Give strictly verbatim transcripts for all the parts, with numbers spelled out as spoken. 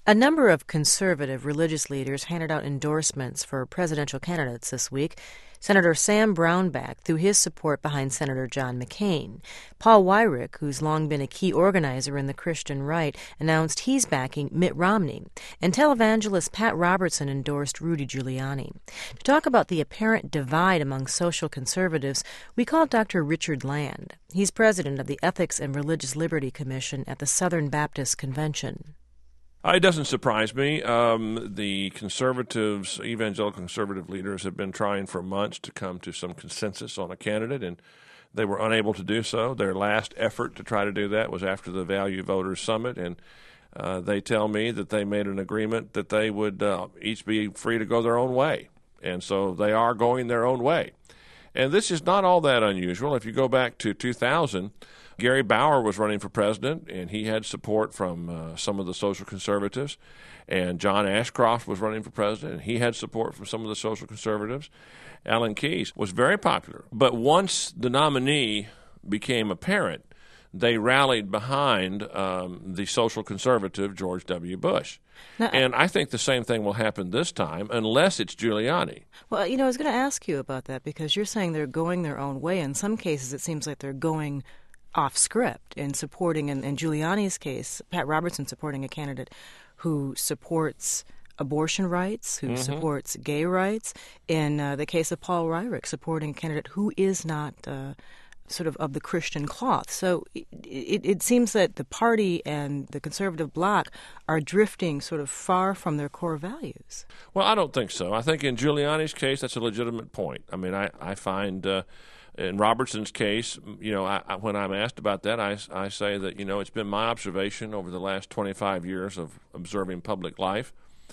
A number of conservative religious leaders handed out endorsements for presidential candidates this week. Senator Sam Brownback threw his support behind Senator John McCain. Paul Weyrich, who's long been a key organizer in the Christian right, announced he's backing Mitt Romney. And televangelist Pat Robertson endorsed Rudy Giuliani. To talk about the apparent divide among social conservatives, we called Doctor Richard Land. He's president of the Ethics and Religious Liberty Commission at the Southern Baptist Convention. It doesn't surprise me. Um, the conservatives, evangelical conservative leaders, have been trying for months to come to some consensus on a candidate, and they were unable to do so. Their last effort to try to do that was after the Value Voters Summit, and uh, they tell me that they made an agreement that they would uh, each be free to go their own way. And so they are going their own way. And this is not all that unusual. If you go back to two thousand, Gary Bauer was running for president, and he had support from uh, some of the social conservatives. And John Ashcroft was running for president, and he had support from some of the social conservatives. Alan Keyes was very popular. But once the nominee became apparent, they rallied behind um, the social conservative George W. Bush. Now, and I think the same thing will happen this time, unless it's Giuliani. Well, you know, I was going to ask you about that, because you're saying they're going their own way. In some cases, it seems like they're going off script and supporting, in, in Giuliani's case, Pat Robertson supporting a candidate who supports abortion rights, who mm-hmm. supports gay rights. In uh, the case of Paul Weyrich, supporting a candidate who is not uh, sort of of the Christian cloth. So it, it, it seems that the party and the conservative bloc are drifting sort of far from their core values. Well, I don't think so. I think in Giuliani's case, that's a legitimate point. I mean, I, I find... Uh, In Robertson's case, you know, I, I, when I'm asked about that, I, I say that, you know, it's been my observation over the last twenty-five years of observing public life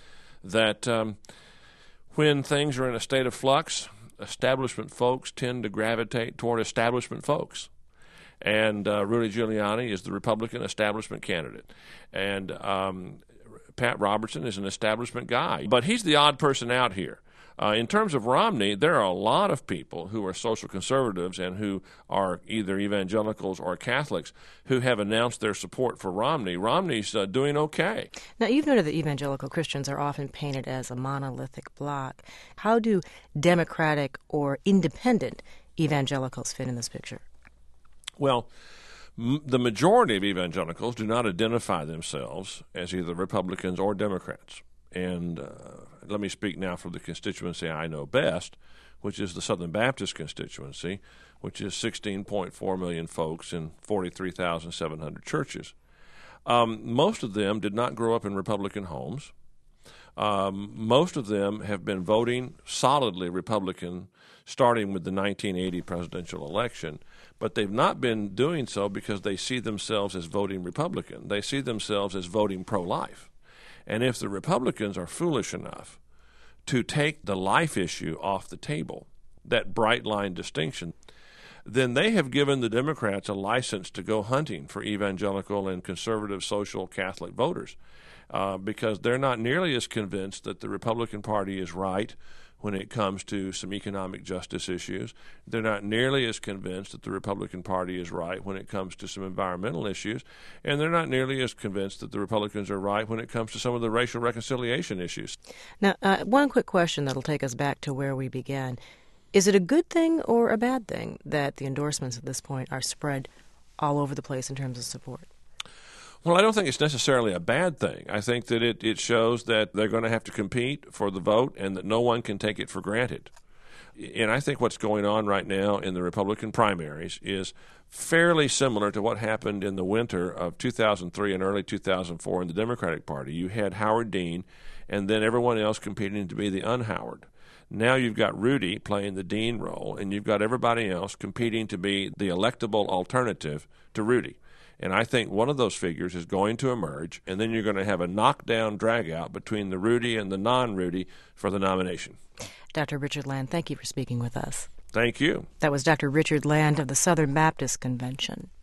that um, when things are in a state of flux, establishment folks tend to gravitate toward establishment folks. And uh, Rudy Giuliani is the Republican establishment candidate. And um, Pat Robertson is an establishment guy. But he's the odd person out here. Uh, in terms of Romney, there are a lot of people who are social conservatives and who are either evangelicals or Catholics who have announced their support for Romney. Romney's uh, doing okay. Now, you've noted that evangelical Christians are often painted as a monolithic bloc. How do Democratic or independent evangelicals fit in this picture? Well, m- the majority of evangelicals do not identify themselves as either Republicans or Democrats. And uh, let me speak now for the constituency I know best, which is the Southern Baptist constituency, which is sixteen point four million folks in forty-three thousand seven hundred churches. Um, most of them did not grow up in Republican homes. Um, most of them have been voting solidly Republican starting with the nineteen eighty presidential election, but they've not been doing so because they see themselves as voting Republican. They see themselves as voting pro-life. And if the Republicans are foolish enough to take the life issue off the table, that bright line distinction, then they have given the Democrats a license to go hunting for evangelical and conservative social Catholic voters uh, because they're not nearly as convinced that the Republican Party is right when it comes to some economic justice issues. They're not nearly as convinced that the Republican Party is right when it comes to some environmental issues, and they're not nearly as convinced that the Republicans are right when it comes to some of the racial reconciliation issues. Now, uh, one quick question that'll take us back to where we began. Is it a good thing or a bad thing that the endorsements at this point are spread all over the place in terms of support? Well, I don't think it's necessarily a bad thing. I think that it, it shows that they're going to have to compete for the vote and that no one can take it for granted. And I think what's going on right now in the Republican primaries is fairly similar to what happened in the winter of two thousand three and early two thousand four in the Democratic Party. You had Howard Dean and then everyone else competing to be the un-Howard. Now you've got Rudy playing the Dean role, and you've got everybody else competing to be the electable alternative to Rudy. And I think one of those figures is going to emerge, and then you're going to have a knockdown drag-out between the Rudy and the non-Rudy for the nomination. Doctor Richard Land, thank you for speaking with us. Thank you. That was Doctor Richard Land of the Southern Baptist Convention.